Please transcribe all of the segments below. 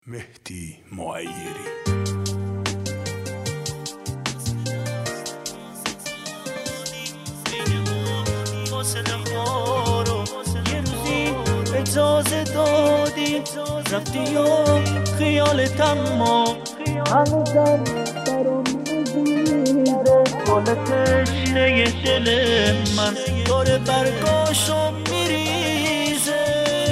مهدی معیری. یه روزی اجازه دادی رفتی و خیالتم ما هنوزم برام میزیره گل تشنه دل من داره برگاشو میریزه.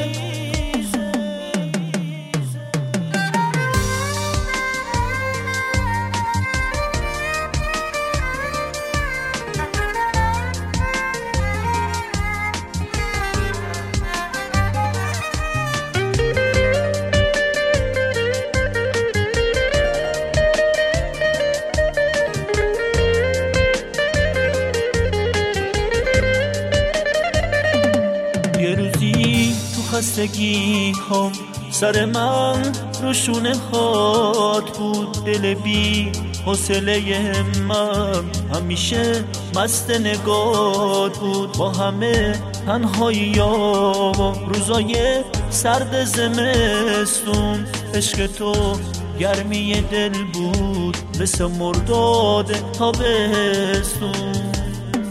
یه روزی تو خستگی هم سر من روشونه هات بود، دل بی حوصله من همیشه مست نگات بود. با همه تنهایی ها و روزای سرد زمستون عشق تو گرمی دل بود مثل مرداد تابستون.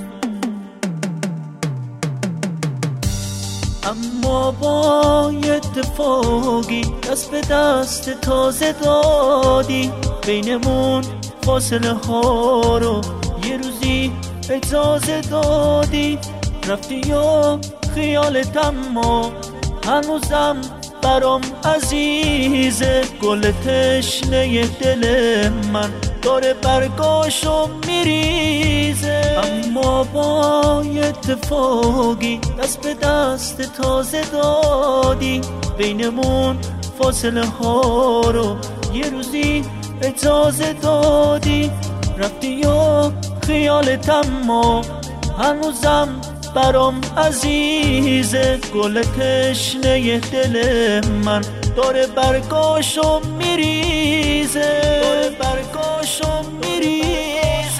اما با اتفاقی دست به دست تازه دادی بینمون فاصله ها رو یه روزی اجازه دادی رفتی و خیالتم ما هنوزم برام عزیزه گل تشنه دل من داره برگاشو میریزه. اما با اتفاقی دست به دست تازه دادی بینمون فاصله ها رو یه روزی اجازه دادی رفتی و خیالتم ما هنوزم برام عزیزه گل تشنه دل من داره برگاشو میریزه داره برگاشو میریزه.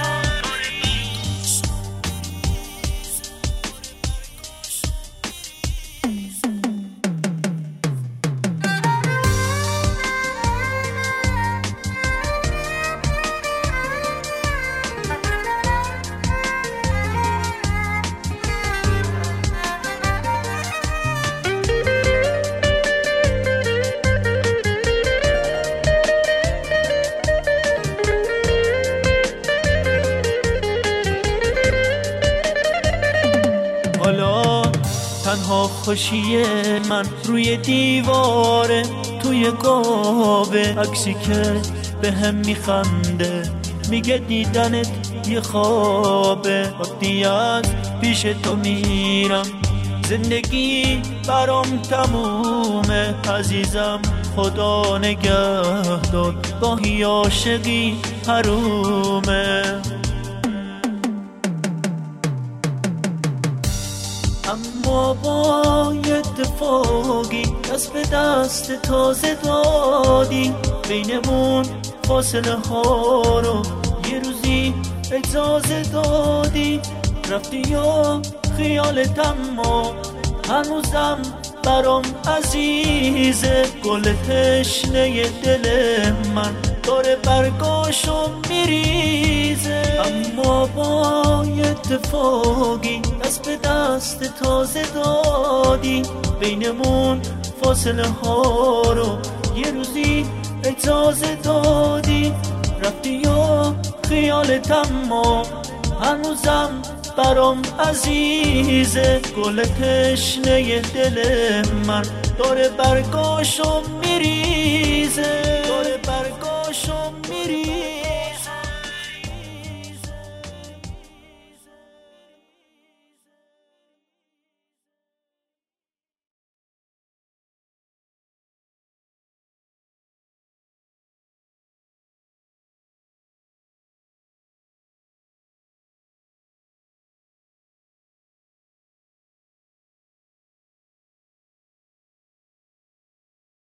حالا تنها خوشی من روی دیواره توی گاوه عکسی که به هم میخنده میگه دیدنت یه خوابه. وقتی از پیش تو میرم زندگی برام تمومه عزیزم خدا نگهدار گاهی عاشقی حرومه. اما با اتفاقی دست به دست تازه دادی بینمون فاصله ها رو یه روزی اجازه دادی رفتی و خیالتم ما هنوزم برام عزیزه گل تشنه دل من داره برگاشو میریزه. اما با اتفاقی دست به دست تازه دادی بینمون فاصله ها رو یه روزی اجازه دادی رفتی و خیالتم ما هنوزم برام عزیزه گل تشنه دل من داره برگاشو میریزه